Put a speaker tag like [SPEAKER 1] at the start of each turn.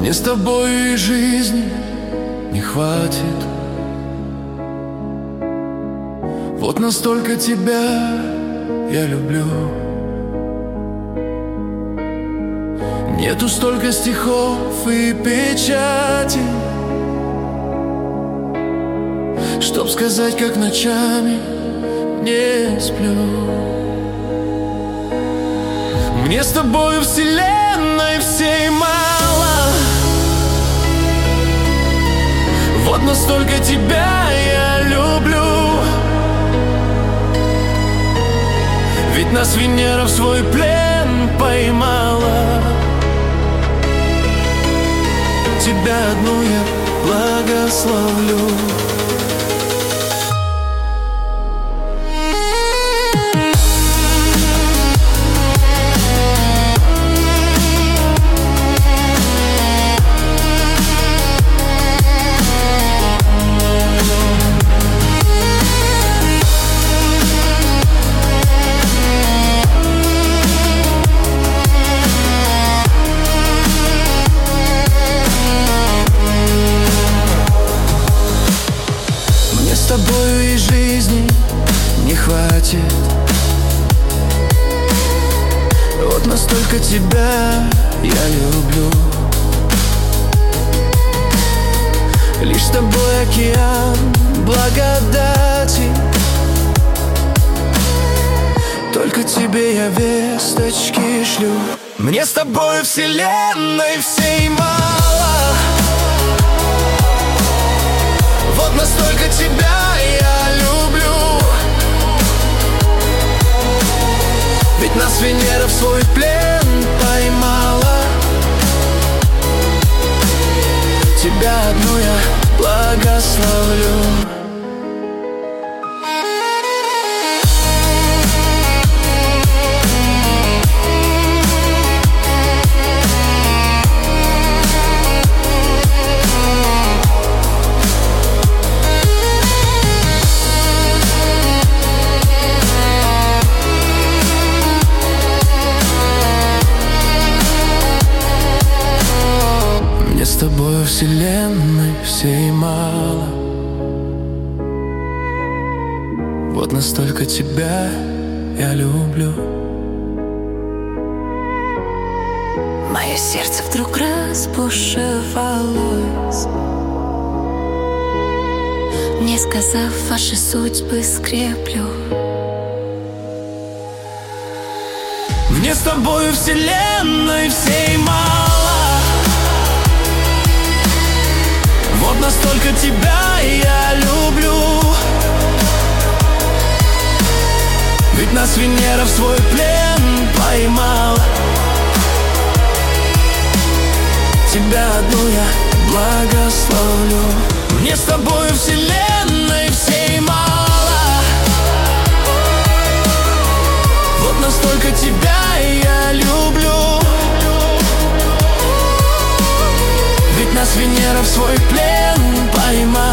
[SPEAKER 1] Мне с тобой и жизни не хватит. Вот настолько тебя я люблю. Нету столько стихов и печати, чтоб сказать, как ночами не сплю. Мне с тобою вселенной всей мало. Вот настолько тебя я люблю. Ведь нас Венера в свой плен поймала. Тебя одну я благословлю. С тобою и жизни не хватит. Вот настолько тебя я люблю. Лишь с тобой океан благодати. Только тебе я весточки шлю. Мне с тобою вселенной всей мало. Вот настолько тебя я люблю. Ведь нас Венера в свой плен поймала. Тебя одну я благословлю. С тобою вселенной всей мало. Вот настолько тебя я люблю.
[SPEAKER 2] Мое сердце вдруг разбушевалось, не сказав, ваши судьбы скреплю.
[SPEAKER 1] Мне с тобою вселенной всей мало. Вот настолько тебя я люблю. Ведь нас Венера в свой плен поймала. Тебя одну я благословлю. Мне с тобою вселенной всей мало. Вот настолько тебя я люблю. Ведь нас Венера в свой плен поймала.